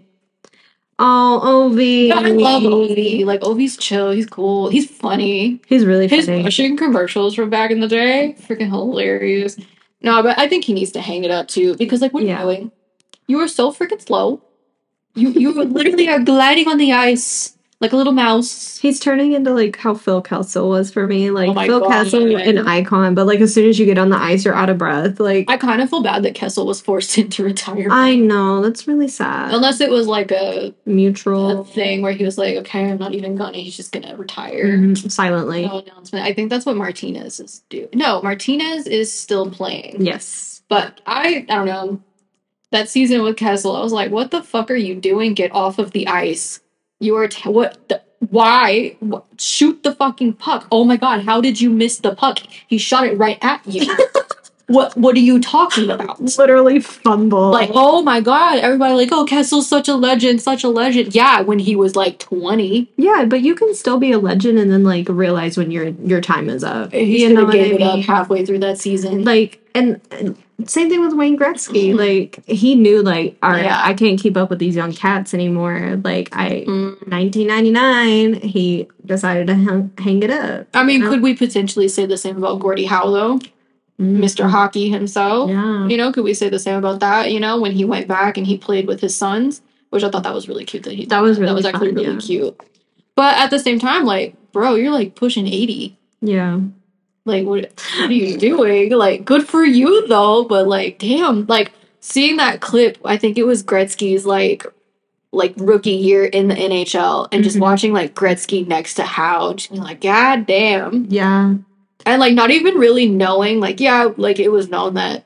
Oh, Ovi.
I love Ovi. Like, Ovi's chill. He's cool. He's funny.
He's really
His
funny.
pushing commercials from back in the day, freaking hilarious. No, but I think he needs to hang it up too because, like, what are
Yeah.
you doing? You are so freaking slow. You you literally are gliding on the ice like a little mouse.
He's turning into like how Phil Kessel was for me. Like
Oh my
Phil
God.
Kessel, an icon, but like as soon as you get on the ice, you're out of breath. Like
I kind of feel bad that Kessel was forced into retirement.
I know that's really sad.
Unless it was like a, a
Mutual,
thing where he was like, okay, I'm not even gonna, he's just gonna retire.
Mhm, silently.
No announcement. I think that's what Martinez is doing. No, Martinez is still playing.
Yes.
But I, I don't know. That season with Kessel, I was like, what the fuck are you doing? Get off of the ice. You are, t- what, the, why? What, shoot the fucking puck. Oh my god, how did you miss the puck? He shot it right at you. What, what are you talking about?
Literally fumble.
Like, oh my god, everybody like, oh, Kessel's such a legend, such a legend. Yeah, when he was like twenty.
yeah, but you can still be a legend and then like realize when your your time is up.
He
you
should
know
have
what I
gave it up
mean?
halfway through that season.
Like and, and same thing with Wayne Gretzky. Like he knew like, all right,
Yeah.
I can't keep up with these young cats anymore. Like I
Mm.
nineteen ninety-nine, he decided to hang, hang it up.
I mean,
you know?
could we potentially say the same about Gordie Howe, though?
Mm.
Mister Hockey himself.
Yeah.
You know, could we say the same about that? You know, when he went back and he played with his sons, which I thought that was really cute that he.
That was
that
really
was actually
fun,
really
yeah.
cute. But at the same time, like, bro, you're like pushing eighty.
Yeah.
Like, what, what are you doing? Like, good for you though. But like, damn, like seeing that clip, I think it was Gretzky's like. Like rookie year in the N H L, and just
Mhm.
watching like Gretzky next to Howe, just being like, God damn.
Yeah.
And like not even really knowing, like, yeah, like it was known that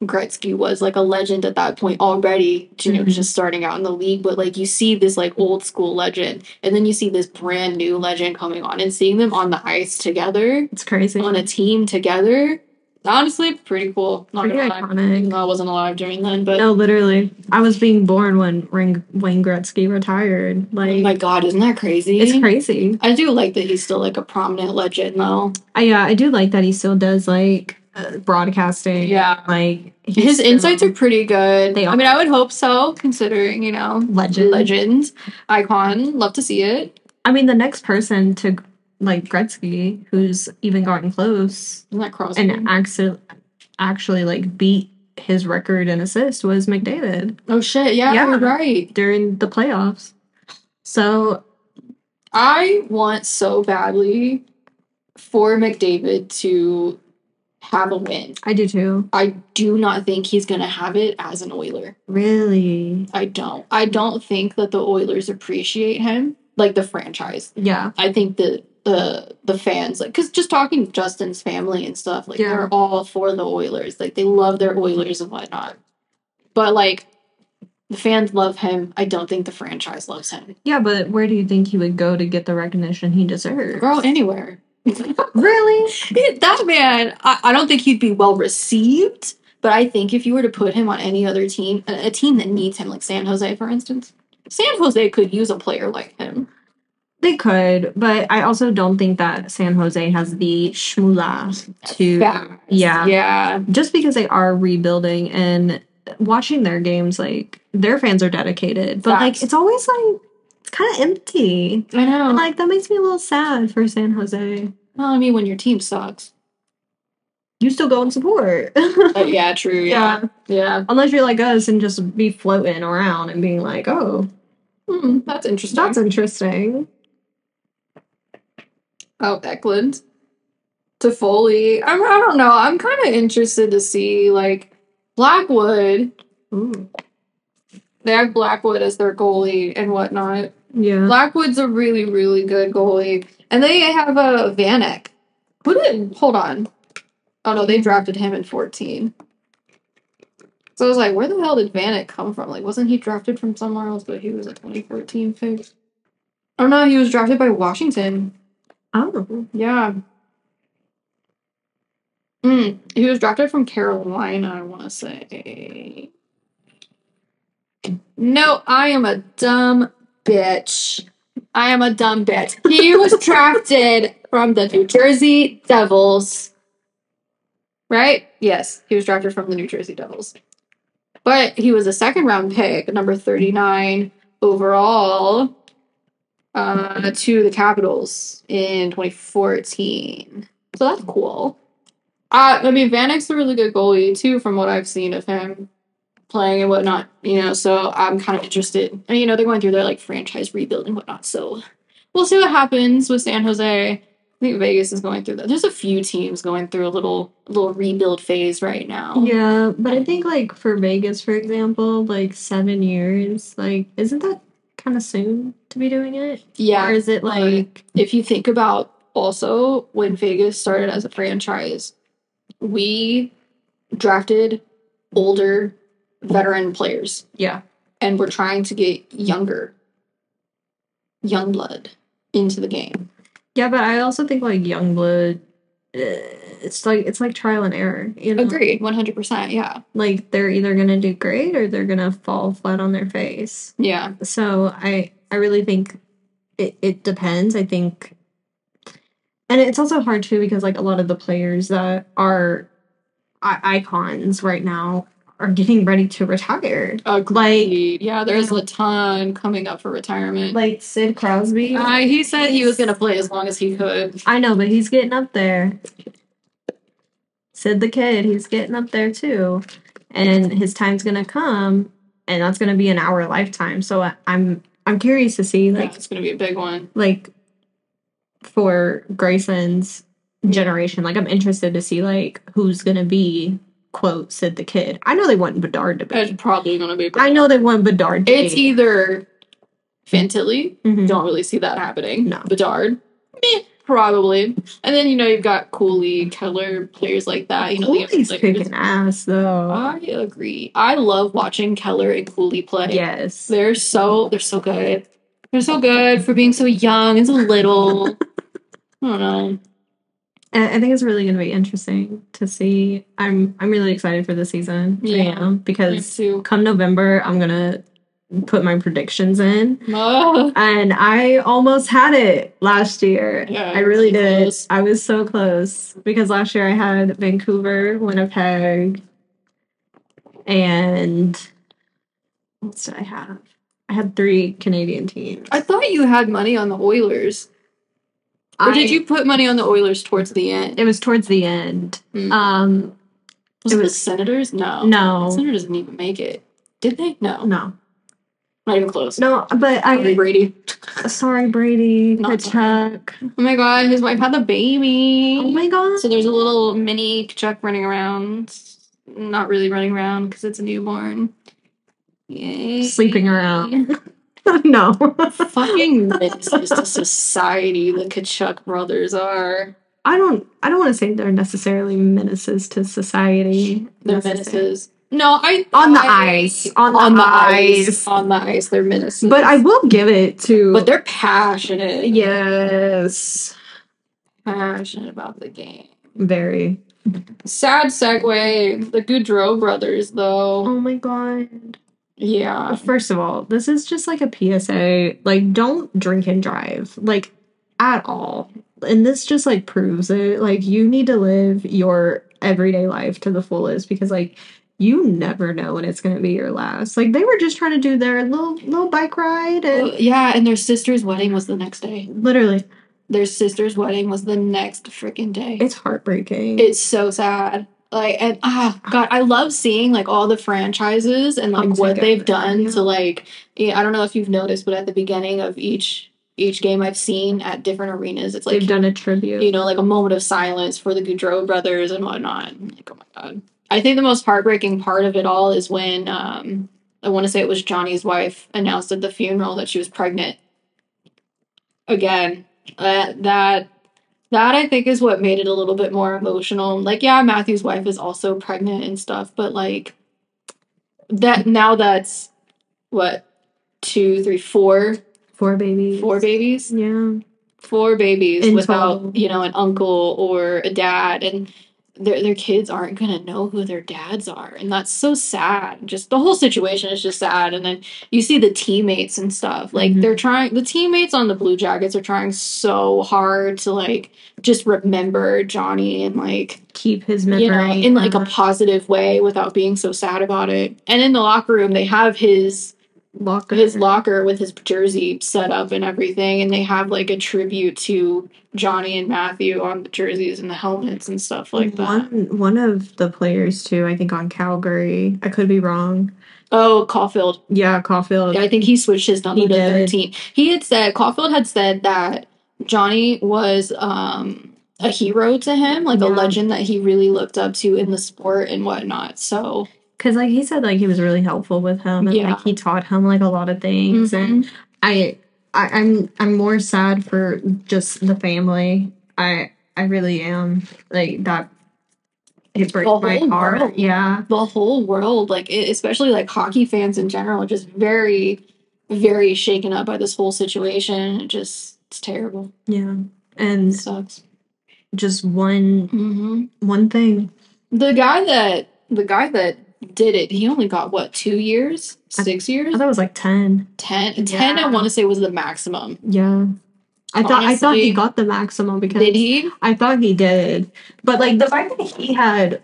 Gretzky was like a legend at that point already, you know,
Mhm.
just starting out in the league. But like you see this like old school legend, and then you see this brand new legend coming on, and seeing them on the ice together,
It's crazy.
on a team together. Honestly, pretty cool. Not
Pretty
gonna lie.
iconic.
Even though I wasn't alive during then, but
No, literally. I was being born when Ring- Wayne Gretzky retired.
oh
Like,
my god, isn't that crazy?
it's crazy.
I do like that he's still like a prominent legend though.
I, yeah, I do like that he still does like uh, broadcasting.
Yeah.
Like he's
His
still-
insights are pretty good.
They
I mean, I would hope so, considering, you know,
Legend.
legend, icon. Love to see it.
I mean, the next person to like Gretzky who's even gotten close
Isn't that Crosby?
and actually actually like beat his record in assists was McDavid
oh shit! Yeah,
Yeah.
you're right.
during the playoffs. So
I want so badly for McDavid to have a win.
I do too.
I do not think he's gonna have it as an Oiler.
Really?
I don't. I don't think that the Oilers appreciate him like the franchise.
Yeah.
I think that the the fans like because just talking to Justin's family and stuff like
Yeah.
they're all for the Oilers. Like they love their Oilers and whatnot. But like the fans love him. I don't think the franchise loves him.
Yeah, but where do you think he would go to get the recognition he deserves?
Girl, anywhere.
Really?
That man, I, I don't think he'd be well received. But I think if you were to put him on any other team, a, a team that needs him, like San Jose, for instance, San Jose could use a player like him.
They could, but I also don't think that San Jose has the shmula to
Fast.
yeah.
Yeah.
Just because they are rebuilding and watching their games, like their fans are dedicated. But like
Facts.
it's always like it's kind of empty.
I know.
And like that makes me a little sad for San Jose.
Well, I mean, when your team sucks.
You still go and support.
Uh, yeah, true.
Yeah.
Yeah. Yeah.
Unless you're like us and just be floating around and being like, oh,
Hmm, that's interesting.
that's interesting.
Oh, Eklund. Toffoli. I'm, I don't know. I'm kind of interested to see, like, Blackwood.
Ooh.
They have Blackwood as their goalie and whatnot.
Yeah.
Blackwood's a really, really good goalie. And they have a uh, Vanek. Who did? Hold on. Oh, no, they drafted him in fourteen. So I was like, where the hell did Vanek come from? Like, wasn't he drafted from somewhere else, but he was a twenty fourteen pick? Oh, no, he was drafted by Washington.
Oh.
Yeah. Mm, he was drafted from Carolina, I want to say. No, I am a dumb bitch. I am a dumb bitch. He was drafted from the New Jersey Devils. Right? Yes, he was drafted from the New Jersey Devils. But he was a second round pick, number thirty-nine overall, uh, to the Capitals in twenty fourteen. So that's cool. Uh, I mean, Vanek's a really good goalie, too, from what I've seen of him playing and whatnot, you know, so I'm kind of interested. And, you know, they're going through their, like, franchise rebuild and whatnot, so we'll see what happens with San Jose. I think Vegas is going through that. There's a few teams going through a little little rebuild phase right now.
Yeah, but I think like for Vegas, for example, like seven years, like isn't that kind of soon to be doing it?
Yeah.
Or is it like
If you think about also when Vegas started as a franchise, we drafted older veteran players.
yeah,
And we're trying to get younger, young blood into the game.
yeah, but I also think like Youngblood, uh, it's like it's like trial and error. You know,
Agreed, one hundred percent, yeah.
like they're either gonna do great or they're gonna fall flat on their face.
Yeah.
So I I really think it it depends. I think, and it's also hard too because like a lot of the players that are I- icons right now are getting ready to retire.
Agreed. Yeah, there's a ton coming up for retirement.
Like Sid Crosby.
Uh, he said he was going to play as long as he could.
I know, but he's getting up there. Sid the Kid, he's getting up there too. And his time's gonna come, and that's gonna be in our lifetime. So I, I'm I'm curious to see like
Yeah, it's going to be a big one.
like for Grayson's generation. Like I'm interested to see like who's gonna be quote Sid the Kid. I know they want Bedard to be.
It's probably going to be.
I know they want Bedard to
It's
be.
either Fantilli.
Mhm.
Don't really see that happening.
No.
Bedard. Meh. Probably. And then, you know, you've got Cooley, Keller, players like that. You know, the
Cooley's
other players.
kicking ass, though.
I agree. I love watching Keller and Cooley play.
Yes.
They're so they're so good. They're so good for being so young and so little. I don't know.
And I think it's really going to be interesting to see. I'm I'm really excited for the season.
Yeah.
I am, because
Me too.
come November, I'm going to put my predictions in.
Oh.
And I almost had it last year.
Yeah,
I really
so
did.
close.
I was so close because last year I had Vancouver, Winnipeg, and what else did I have? I had three Canadian teams.
I thought you had money on the Oilers. Or
I-
did you put money on the Oilers towards the end?
It was towards the end.
Mm.
Um,
was
it
it the
was-
Senators? No.
no,
The Senators didn't even make it. Did they? No.
no,
Not even close.
no. But
Sorry,
I
Brady.
sorry, Brady,
Not
Kachuk.
Oh my god, his wife had the baby.
Oh my god.
So there's a little mini Kachuk running around. Not really running around because it's a newborn. Yay.
Sleeping around. No.
Fucking menaces to society, the Kachuk brothers are.
I don't I don't want to say they're necessarily menaces to society.
They're
necessarily.
menaces. No, I
On the
I-
ice. On the
on the
ice.
ice. On the ice, they're menaces.
But I will give it to
But they're passionate.
yes.
Passionate about the game.
Very.
Sad segue. The Goudreau brothers, though.
Oh my god.
Yeah.
First of all, this is just like a P S A. Like, don't drink and drive. Like, at all. And this just like proves it. Like, you need to live your everyday life to the fullest because like you never know when it's gonna be your last. Like, they were just trying to do their little little bike ride and
Well, yeah, and their sister's wedding was the next day.
literally
Their sister's wedding was the next freaking day.
it's heartbreaking.
It's so sad. Like, and ah, God, I love seeing like all the franchises and like
Come
what
together,
they've done
yeah.
to like. Yeah, I don't know if you've noticed, but at the beginning of each each game I've seen at different arenas, it's like
They've done a tribute.
you know, like a moment of silence for the Goudreau brothers and whatnot. I'm like, oh my God. I think the most heartbreaking part of it all is when um, I want to say it was Johnny's wife announced at the funeral that she was pregnant. Again, uh, that that I think is what made it a little bit more emotional. Like, yeah, Matthew's wife is also pregnant and stuff, but like that now that's what two, three, four,
Four babies.
four babies.
Yeah.
Four babies
In
without,
total.
you know, an uncle or a dad, and their their kids aren't gonna know who their dads are, and that's so sad. Just the whole situation is just sad. And then you see the teammates and stuff. Like
Mhm.
they're trying. The teammates on the Blue Jackets are trying so hard to like just remember Johnny and like
Keep his memory
you know in like a
uh,
positive way without being so sad about it. And in the locker room, they have his
locker.
his locker with his jersey set up and everything, and they have like a tribute to Johnny and Matthew on the jerseys and the helmets and stuff like that.
One one of the players too, I think on Calgary. I could be wrong.
Oh, Caulfield.
Yeah, Caulfield.
Yeah, I think he switched his number
He
to
did.
thirteen. He had said Caulfield had said that Johnny was um a hero to him, like a
Yeah.
legend that he really looked up to in the sport and whatnot. So
Because like he said, like he was really helpful with him, and
Yeah.
like he taught him like a lot of things. And
mhm.
I, I, I'm I'm more sad for just the family. I I really am. Like that. It breaks
The
my
whole
heart.
world.
Yeah.
the whole world, like it, especially like hockey fans in general, are just very, very shaken up by this whole situation. It just it's terrible.
Yeah.
It
And
sucks.
just one
hmm
one thing.
The guy that the guy that did it, he only got what two years, six
I
years,
thought it was like ten.
ten. Ten. I
Yeah.
want to say was the maximum.
Yeah. I thought I thought he
Honestly.
got the maximum because
Did he?
I thought he did. But like the fact that he had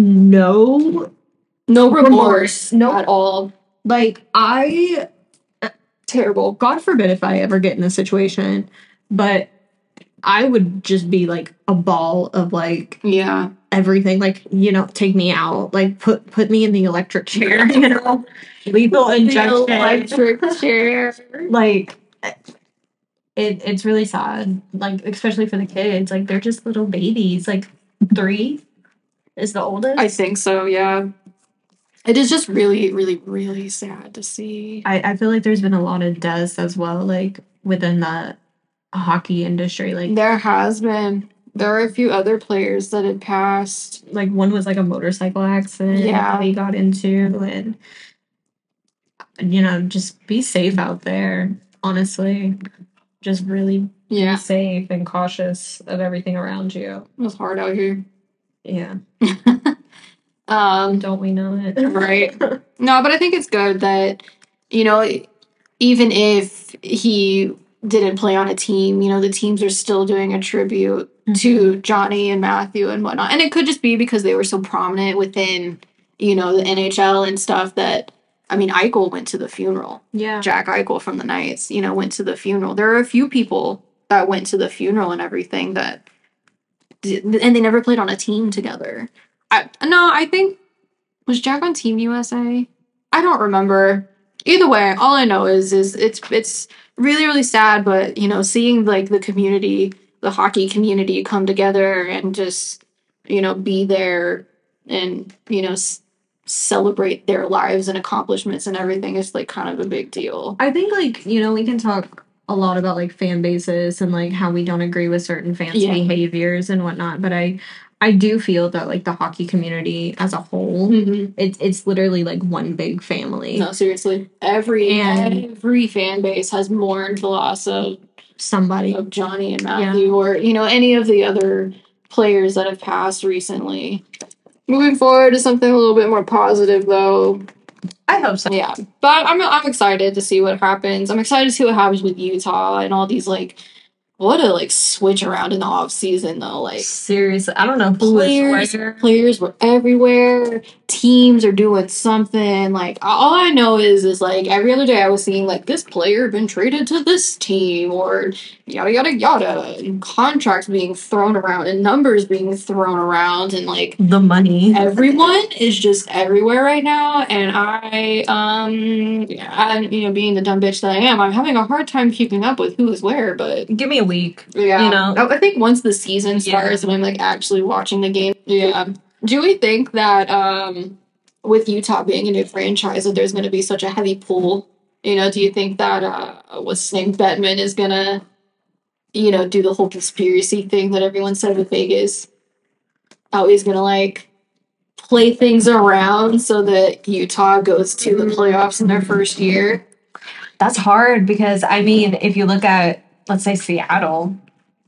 no
No
Remorse.
remorse,
Nope.
at all.
like I
Terrible.
God forbid if I ever get in a situation, but I would just be like a ball of like
Yeah.
everything. Like, you know, take me out. Like put put me in the electric chair, you know. Lethal injection.
Electric chair.
Like it it's really sad. Like, especially for the kids. Like they're just little babies. Like three is the oldest.
I think so. Yeah. It is just really, really, really sad to see.
I, I feel like there's been a lot of deaths as well, like within that hockey industry. Like
there has been. There are a few other players that had passed.
Like one was like a motorcycle accident
Yeah.
that he got into, and you know, just be safe out there. Honestly, just really
Yeah.
be safe and cautious of everything around you.
It was hard out here.
Yeah.
um,
Don't we know it?
Right. No, but I think it's good that, you know, even if he didn't play on a team, you know, the teams are still doing a tribute mm-hmm. to Johnny and Matthew and whatnot. And it could just be because they were so prominent within, you know, the N H L and stuff that, I mean, Eichel went to the funeral.
Yeah.
Jack Eichel from the Knights, you know, went to the funeral. There are a few people that went to the funeral and everything that, and they never played on a team together. I, no, I think, was Jack on Team U S A? I don't remember. Either way, all I know is is it's it's really, really sad, but, you know, seeing, like, the community, the hockey community come together and just, you know, be there and, you know, s- celebrate their lives and accomplishments and everything is, like, kind of a big deal.
I think, like, you know, we can talk a lot about, like, fan bases and, like, how we don't agree with certain fans'
Yeah.
behaviors and whatnot, but I... I do feel that, like, the hockey community as a whole,
Mm-hmm.
it's it's literally, like, one big family.
No, seriously. Every
And-
every fan base has mourned the loss of
Somebody.
of Johnny and Matthew,
Yeah.
or, you know, any of the other players that have passed recently. Moving forward to something a little bit more positive, though.
I hope so.
Yeah, but I'm I'm excited to see what happens. I'm excited to see what happens with Utah and all these, like, what a, like, switch around in the off season, though. Like,
Seriously, I don't know who
players,
is where.
players were everywhere. Teams are doing something. Like, all I know is, is like every other day I was seeing, like, this player been traded to this team, or yada yada yada, and contracts being thrown around and numbers being thrown around, and, like,
The money.
everyone is just everywhere right now. And I, um, I'm, you know, being the dumb bitch that I am, I'm having a hard time keeping up with who is where. But
Give me a week.
yeah,
You know?
I I think once the season starts
Yeah.
and I'm, like, actually watching the game. Yeah. Do we think that um, with Utah being a new franchise that there's going to be such a heavy pull? You know, do you think that uh, what's his name, Bettman, is going to, you know, do the whole conspiracy thing that everyone said with Vegas? How he's going to, like, play things around so that Utah goes to the playoffs in their first year?
That's hard because, I mean, if you look at, let's say, Seattle.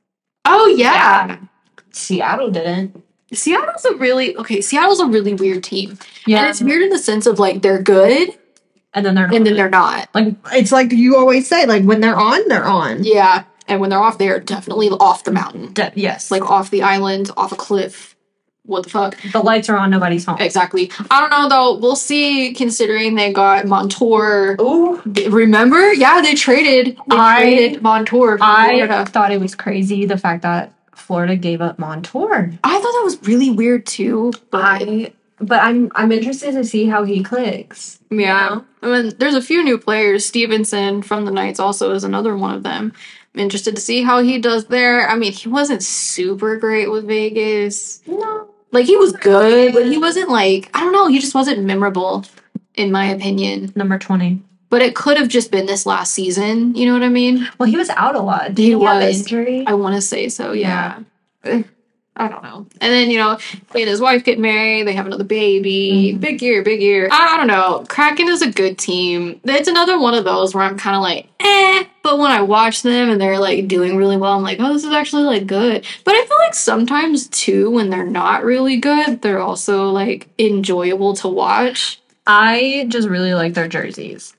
Oh, yeah.
Seattle didn't.
Seattle's a really, okay, Seattle's a really weird team.
Yeah.
And it's weird in the sense of, like, they're good,
And then they're
and then they're not.
like, it's like you always say, like, when they're on, they're on.
Yeah. And when they're off, they're definitely off the mountain.
De- yes.
Like, off the island, off a cliff. What the fuck?
the lights are on, nobody's home.
Exactly. I don't know, though. We'll see, considering they got Montour.
Ooh.
Remember? Yeah, they traded. They
I-
traded Montour from
I
Florida.
thought it was crazy, the fact that Florida gave up Montour.
I thought that was really weird, too. But
I, but I'm I'm interested to see how he clicks.
yeah. I mean, there's a few new players. Stevenson from the Knights also is another one of them. I'm interested to see how he does there. I mean, he wasn't super great with Vegas.
No.
Like, he was good, but he wasn't, like, I don't know, he just wasn't memorable, in my opinion.
Number twenty.
But it could have just been this last season, you know what I mean?
Well, he was out a lot. Did
He
he, have an
was.
injury?
I want to say so, yeah. Eh, I don't know. And then, you know, he and his wife get married, they have another baby.
Mhm.
Big year, big year. I, I don't know. Kraken is a good team. It's another one of those where I'm kind of like, eh. But when I watch them and they're, like, doing really well, I'm like, oh, this is actually, like, good. But I feel like sometimes, too, when they're not really good, they're also, like, enjoyable to watch.
I just really like their jerseys.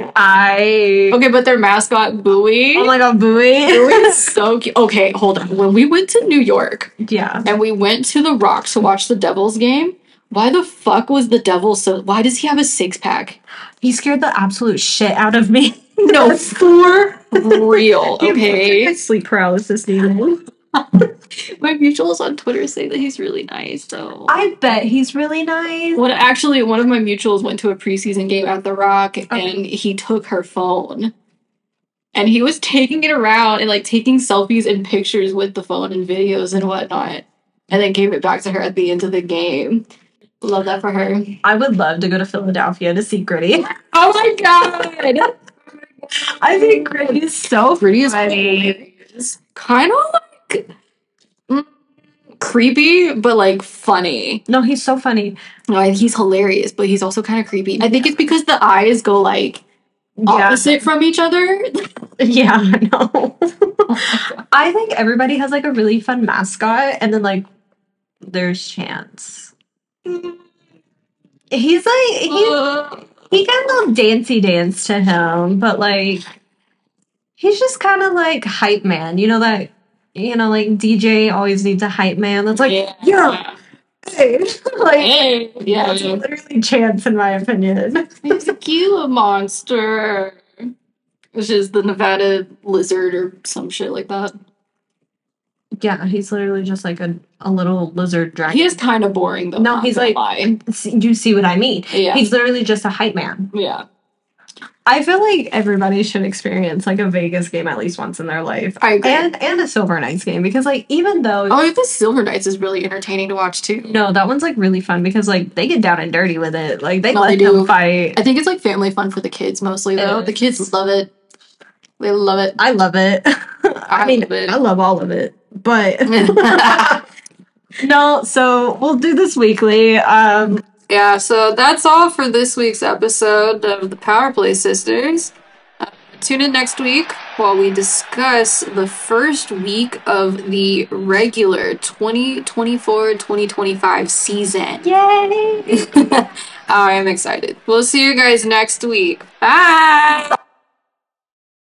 I
Okay, but their mascot, Bowie.
oh my god, Bowie.
Bowie is so cute. Okay, hold on. When we went to New York
Yeah.
and we went to the Rock to watch the Devils game, why the fuck was the Devil so... Why does he have a six-pack?
He scared the absolute shit out of me.
No, for real, okay?
I sleep paralysis, Neil.
My mutuals on Twitter say that he's really nice, so...
I bet he's really nice.
What actually, one of my mutuals went to a preseason game at the Rock, and he took her phone. And he was taking it around and, like, taking selfies and pictures with the phone and videos and whatnot. And then gave it back to her at the end of the game. Love that for her.
I would love to go to Philadelphia to see Gritty.
Oh my god!
I think Gritty is so
Gritty is
funny.
is kind of like mm, creepy, but like funny.
No, he's so funny.
Like he's hilarious, but he's also kind of creepy. I think it's because the eyes go like opposite
Yeah.
from each other.
Yeah, I know.
Oh
I think everybody has like a really fun mascot, and then like there's Chance. He's like he
Uh,
he got a little dancey dance to him, but like he's just kind of like hype man. You know that you know like D J always needs a hype man. That's like
yeah.
yeah, hey. Like
Hey, yeah.
that's literally Chance in my opinion.
He's a Gila monster. Which is the Nevada lizard or some shit like that.
Yeah, he's literally just like a, a little lizard dragon.
He is kind of boring though.
No,
not
he's
gonna
like-
lie.
See- you see what I mean?
Yeah.
He's literally just a hype man.
Yeah.
I feel like everybody should experience like a Vegas game at least once in their life.
I agree.
And and a Silver Knights game because like even though
Oh, the Silver Knights is really entertaining to watch too.
no, that one's like really fun because like they get down and dirty with it. Like they
No,
let
they
them
do.
fight.
I think it's like family fun for the kids mostly though.
It
The
is.
kids love it. They love it.
I love it. I, mean,
love it.
I love all of it. But no, so we'll do this weekly. Um
Yeah, so that's all for this week's episode of the Power Play Sisters. Uh, tune in next week while we discuss the first week of the regular twenty twenty-four twenty twenty-five season.
Yay!
I'm excited. We'll see you guys next week. Bye!